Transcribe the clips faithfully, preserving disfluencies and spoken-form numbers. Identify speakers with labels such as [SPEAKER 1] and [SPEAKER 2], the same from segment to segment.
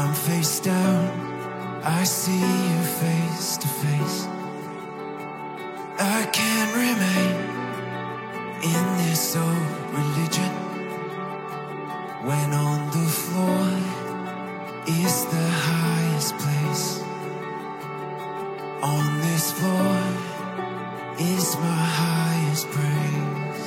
[SPEAKER 1] I'm face down, I see you face to face. I can't remain in this old religion when on the floor is the highest place. On this floor is my highest praise.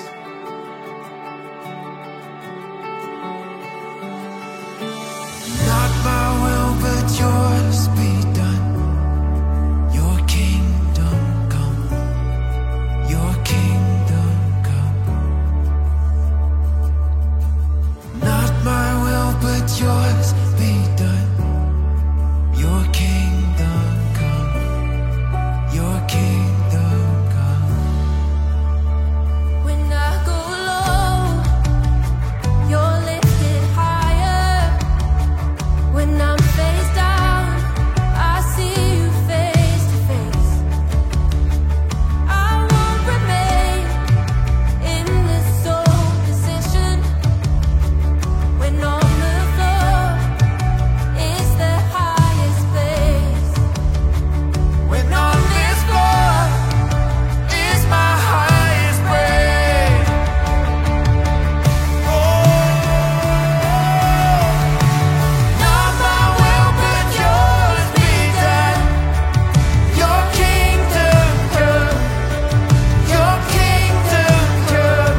[SPEAKER 1] Not my will but yours be done. Your kingdom come. Your kingdom come. Not my will but yours be done. Your kingdom come. Your kingdom come.
[SPEAKER 2] When I go low, you're lifted higher. When I'm face down, I see you face to face. I won't remain in this old position when on the floor is the highest place.
[SPEAKER 1] When on this floor is my highest praise. Oh, not my will but yours be done. Your kingdom come. Your kingdom come.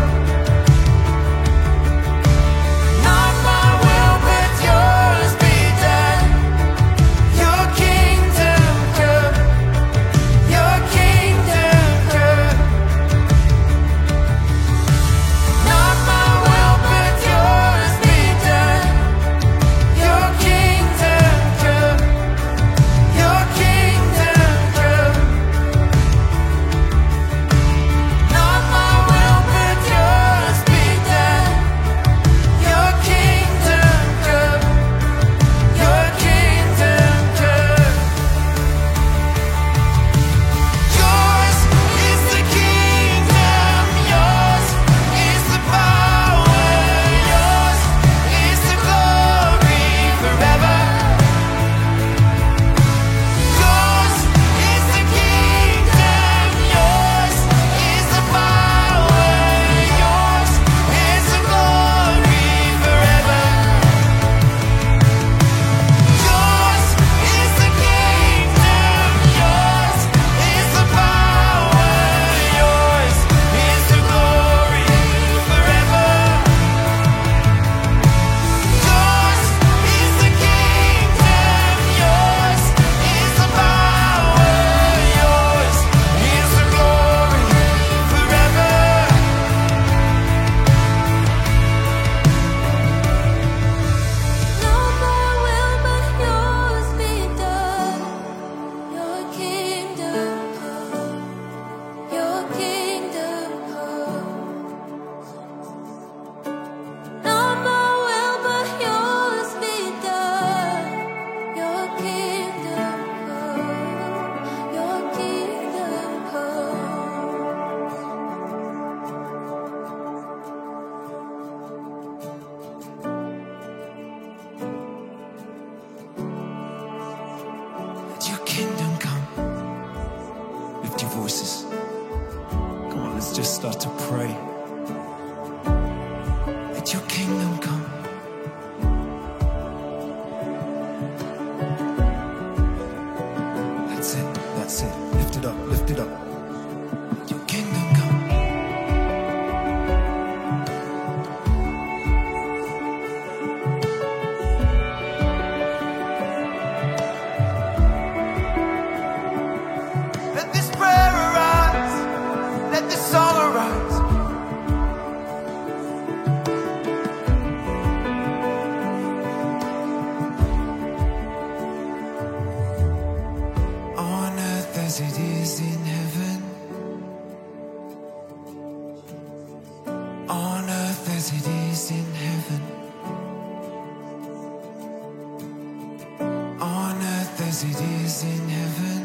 [SPEAKER 1] Not my will but yours be done. Your kingdom come. Your kingdom come. Not my will but yours be done. Your kingdom come. Your kingdom come. Not my will but yours be done. Your kingdom come. Your kingdom come. Yours is the kingdom, yours is the power, yours is the glory forever. Yours is the kingdom, yours is the power, yours is the glory forever. Yours is the kingdom, yours is the power, yours is the glory forever. Yours is the kingdom, yours is the power, yours is the glory forever.
[SPEAKER 2] Not my will but yours be done. Your kingdom come. Your kingdom come. Not my will but yours be done. Your kingdom come. Your kingdom
[SPEAKER 1] Let your kingdom come. Lift your voices. Come on, let's just start to pray. Let your kingdom come. That's it, that's it. Lift it up, lift it up. Let your kingdom come. Let this prayer arise. Let this song arise. On earth as it is in heaven. On earth as it is in heaven. On earth as it is in heaven.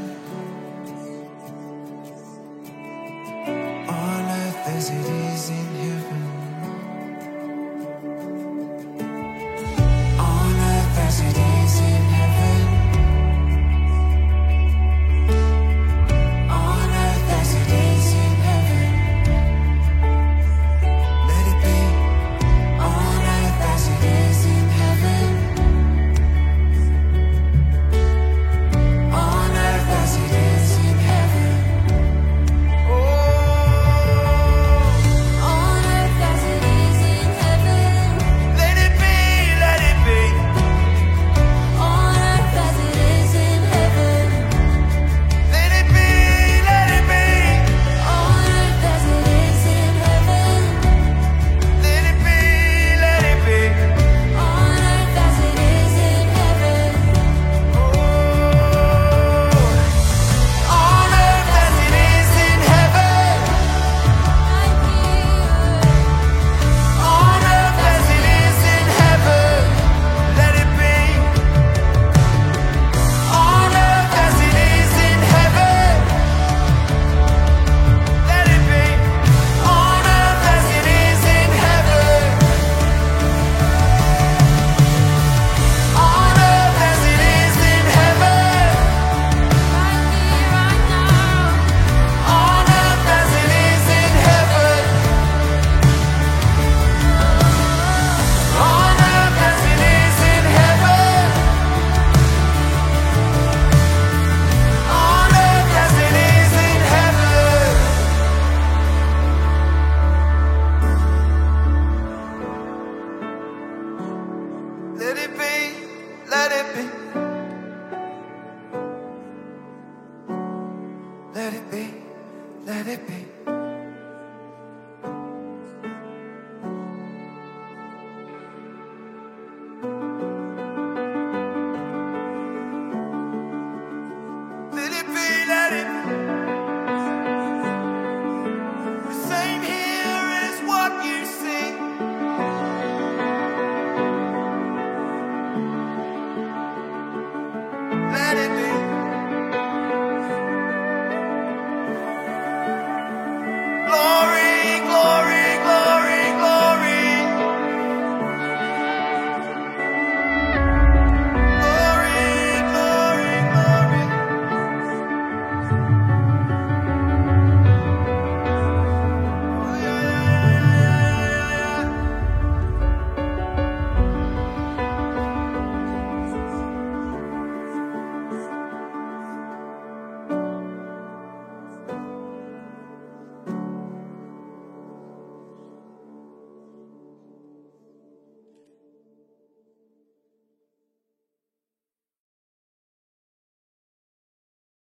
[SPEAKER 1] On earth as it is in heaven. On earth as it is in heaven. baby.